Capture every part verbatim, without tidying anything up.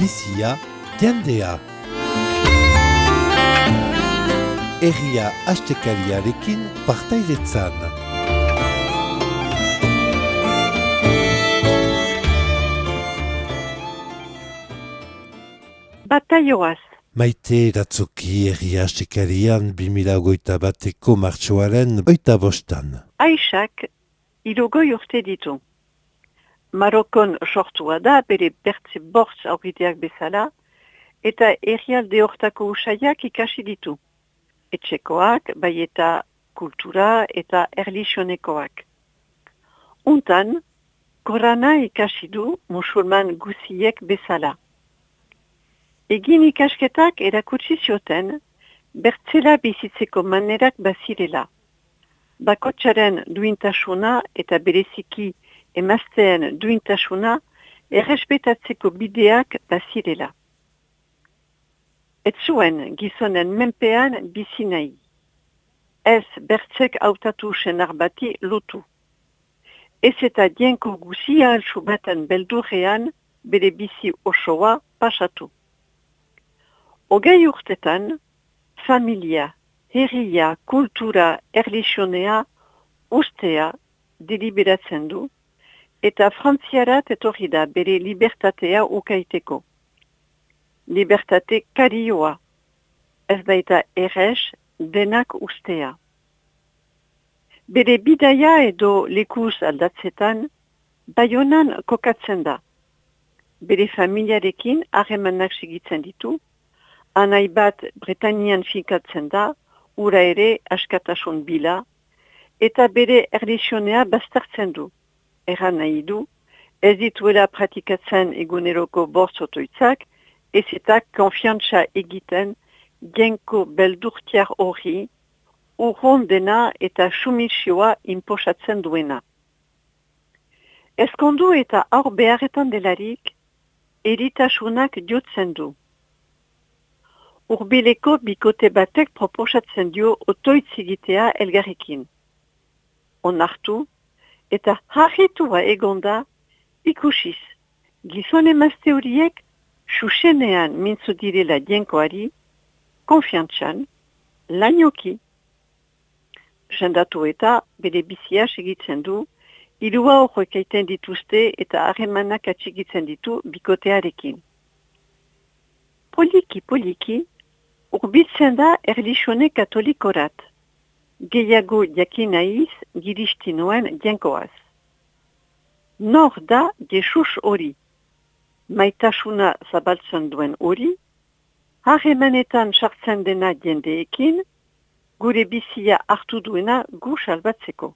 bizia, jendea. Herria astekariarekin partaidetzan. Bataioaz. Maite Ratzoki herria astekarian bi mila hogeita bateko martxoaren oita bostan. Aishak hirurogei urte ditu. Marokon sortua da bere bertze bortz aurriteak bezala eta herrialde hortako usaiak ikasi ditu. Etxekoak, bai eta kultura eta erlijionekoak. Untan, Korana ikasi du musulman guziek bezala. Egin ikasketak erakutsi zioten, bertzela bizitzeko manerak bazirela. Bakotsaren duintasuna eta bereziki emazteen duintasuna errespetatzeko bideak bazirela. Ez zuen gizonen menpean bizi nahi. Ez bertzek hautatu senar bati lotu. Ez eta dienko guzia altsu baten beldurrean bere bizi osoa pasatu. Hogei urtetan, familia, herria, kultura, erlijionea, ustea deliberatzen du, eta frantziarat etorri da bere libertatea ukaiteko. Libertate karioa, ez baita errez denak ustea. Bere bidaia edo lekuz aldatzetan, Baionan kokatzen da. Bere familiarekin harremanak segitzen ditu, anai bat Bretainian finkatzen da, ura ere askatasun bila, eta bere erlijionea baztertzen du. Erran nahi du, ez dituela pratikatzen eguneroko bortzotoitzak, ez eta konfiantza egiten genko beldurtiar hori, urrondena eta sumisioa inposatzen duena. Ezkondu eta aur beharretan delarik, eritasunak jotzen du. Urbileko bikote batek proposatzen dio otoitzigitea elgarrekin. Onartu eta harritua egonda ikusiz. Gizon emazte horiek xuxenean mintzu direla dienkoari, konfiantzan, lainoki. Jendatu eta bere bizia segitzen du, hirua horrek egiten dituzte eta harremanak atxigitzen ditu bikotearekin. Poliki-poliki, urbiltzen da erlijone katolikorat. Gehiago jakinaiz giristinoen dienkoaz. Nor da Jesus hori. Maitasuna zabaltzen duen hori, harremanetan sartzen dena jendeekin, gure bizia hartu duena gu salbatzeko.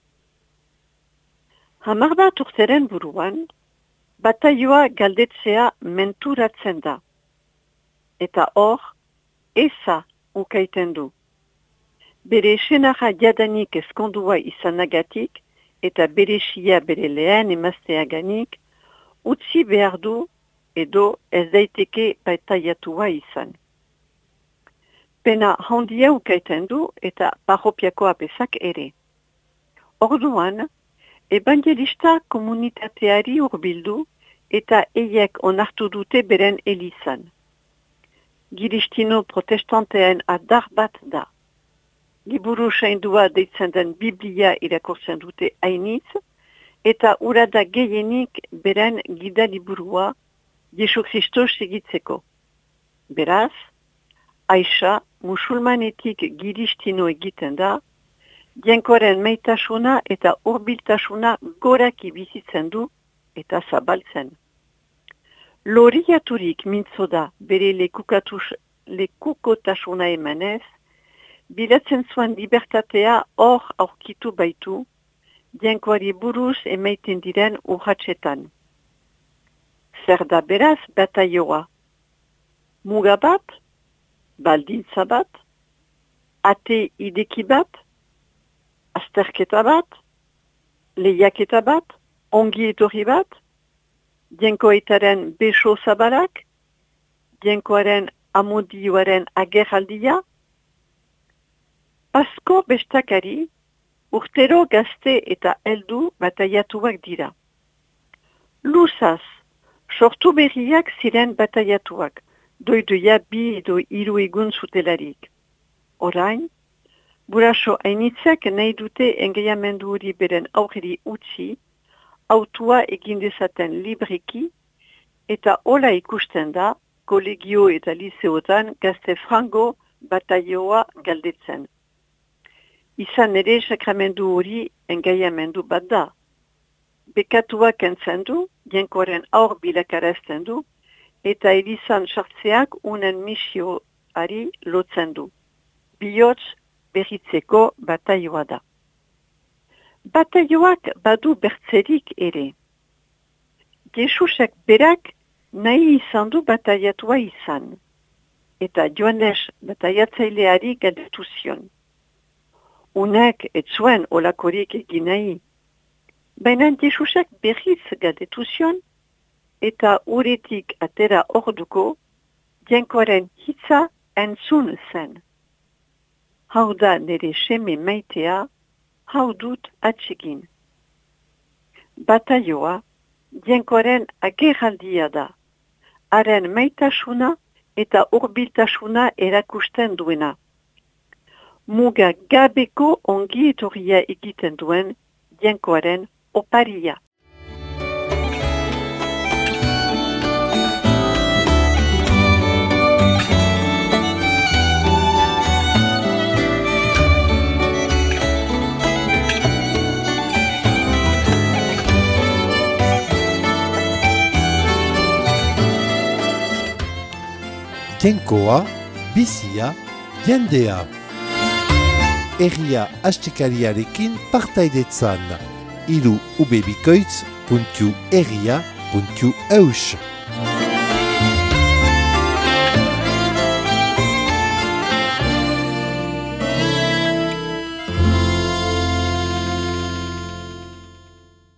Hamar bat urteren buruan, bataioa galdetzea menturatzen da. Eta hor, eza ukaiten du. Bere senarra jadanik ezkondua izanagatik eta bere xia bere lehen emazteaganik, utzi behar du edo ez daiteke bataiatua izan. Pena handia ukaiten du eta parropiako apesak ere. Orduan, evangelista komunitateari urbildu eta eiek onartu dute beren elizan. Giristino protestanteen adar bat da. Liburu saindua deitzen den Biblia irakurtzen dute hainitz, eta ura da gehienik beren gida liburua Jesu Kristo segitzeko. Beraz, Aisha musulmanetik giristino egiten da, dienkoaren maitasuna eta urbiltasuna goraki bizitzen du eta zabaltzen. Loriaturik mintzo da bere lekukotasuna emanez, bilatzen zuen libertatea hor aurkitu baitu, dienkoari buruz emaiten diren urratsetan. Zer da beraz bataioa? Muga bat? Baldintza bat? Ate ideki bat? Azterketa bat? Lehiaketa bat? Ongi etorri bat? Dienkoetaren beso zabalak? Dienkoaren amodioaren agerraldia? Pasko bestakari, urtero gazte eta heldu bataiatuak dira. Luzaz, Sortu berriak ziren bataiatuak, doidoia bi edo hiru egun zutelarik. Orain, buraso hainitzak nahi dute engaiamendu hori beren aurreri utzi, autua egin dezaten libreki, eta hola ikusten da, kolegio eta liseotan gazte frango bataioa galdetzen. Izan ere sakramendu hori engaiamendu bat da. Bekatuak entzen du, jenkoaren aur bilakarazten du, eta elizan sartzeak unen misioari lotzen du. Bihotz berritzeko bataioa da. Bataioak badu bertzerik ere. Jesusak berak nahi izan du bataiatua izan, eta Joanes bataiatzaileari galdetu zion. Unek ez zuen olakorik egin nahi. Baina Jesusak berriz galdetu zion, eta uretik atera orduko, jenkoaren hitza entzun zen. Hau da nire seme maitea, hau dut atsegin. Bataioa, jenkoaren agerraldia da, haren maitasuna eta urbiltasuna erakusten duena. Muga gabeko ongi etorria egiten duen jenkoaren oparia. Jenkoa, bizia, jendea. Herria astekariarekin partaidetzan. Iru ubebikoitz puntu herria puntu eus.